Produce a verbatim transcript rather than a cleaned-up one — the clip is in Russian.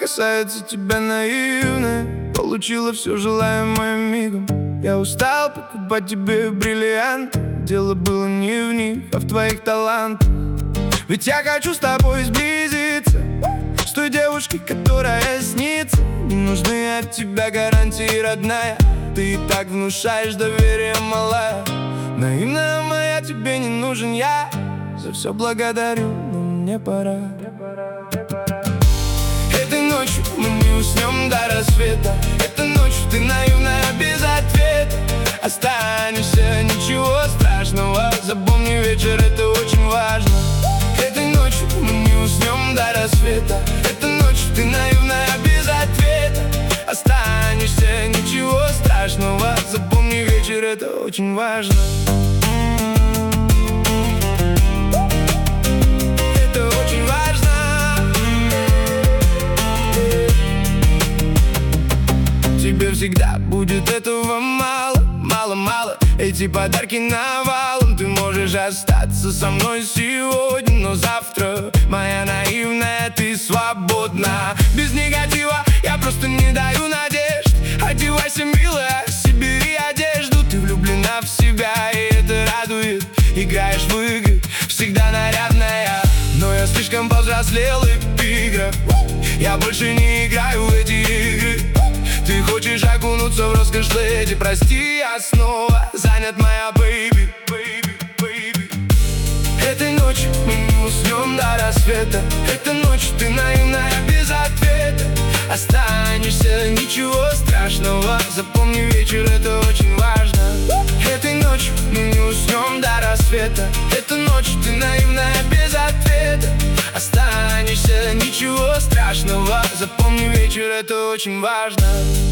касается тебя наивно, получила все желаемое мигом. Я устал покупать тебе бриллианты, дело было не в них, а в твоих талантах. Ведь я хочу с тобой сблизиться, с той девушкой, которая снится. Не нужны от тебя гарантии, родная, ты и так внушаешь доверие, малая. Наивная моя, тебе не нужен я, за все благодарю, но мне пора. Этой ночью мы не уснем до рассвета. Этой ночью ты наивная без ответа. Останешься, ничего страшного, запомни, вечер это очень важно. Этой ночью мы не уснем до рассвета. Этой ночью ты наивная без ответа. Останешься, ничего страшного, запомни, вечер это очень важно. Это очень важно. Тебе всегда будет этого мало, мало-мало. Эти подарки навалом. Ты можешь остаться со мной сегодня, но завтра, моя наивная, ты свободна. Без негатива я просто не даю надежд. Одевайся, милая, собери одежду. Ты влюблена в себя, и это радует. Играешь в игры, всегда нарядная. Но я слишком повзрослел и в играх. Я больше не играю в эти игры. Ты хочешь окунуться в роскошь леди. Прости, я снова занят, моя бэйби, бэйби, бэйби. Этой ночью мы не уснем до рассвета. Этой ночью ты наивная без ответа. Останешься, ничего страшного, запомни, вечер это очень важно. Этой ночью мы не уснем до рассвета. Этой ночью ты наивная без ответа. Останешься, ничего страшного, запомни, вечер это очень важно.